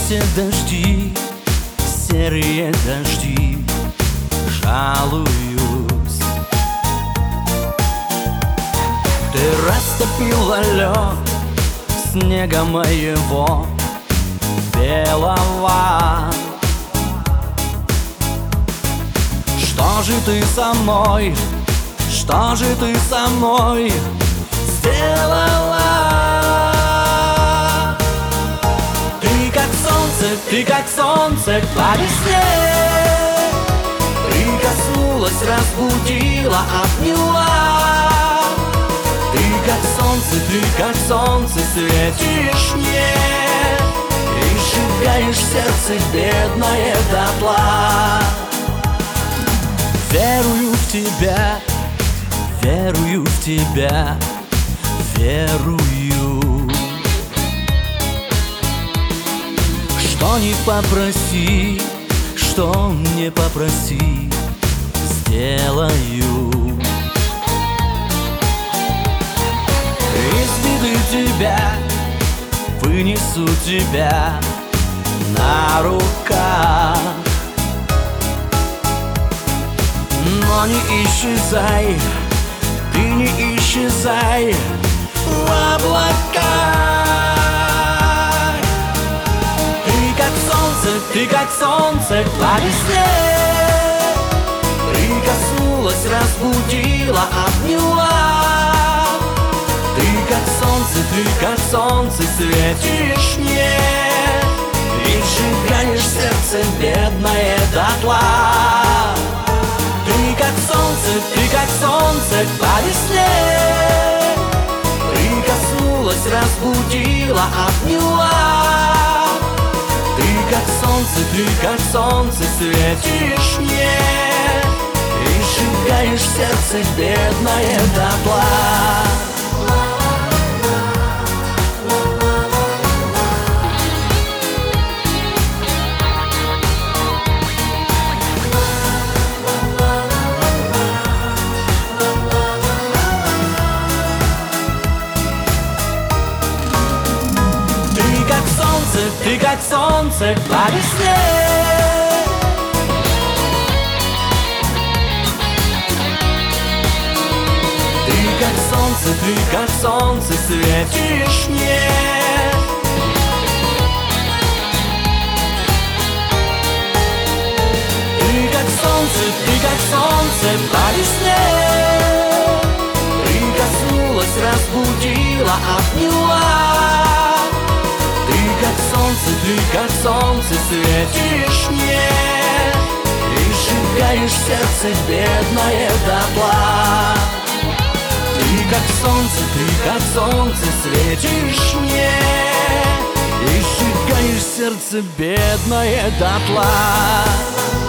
все дожди, серые дожди, жалуюсь. Ты растопила лед снега моего белого. Что же ты со мной, что же ты со мной сделала? Ты как солнце по весне, прикоснулась, разбудила, обняла. Ты как солнце светишь мне и сжигаешь сердце бедное дотла. Верую в тебя, верую в тебя, верую. Что не попроси, что не попроси, сделаю. Из беды тебя вынесу тебя на руках. Но не исчезай, ты не исчезай в облаках. Ты как солнце по весне, прикоснулась, разбудила, обняла. Ты как солнце светишь мне и сжигаешь сердце бедное дотла. Ты как солнце по весне, прикоснулась, разбудила, обняла. Ты как солнце светишь мне и сжигаешь сердце бедное дотла. Ты как солнце по весне, ты как солнце светишь мне. Ты как солнце по весне, прикоснулась, разбудила, обняла. Ты как солнце светишь мне и сжигаешь сердце бедное дотла. Ты как солнце светишь мне и сжигаешь сердце бедное дотла.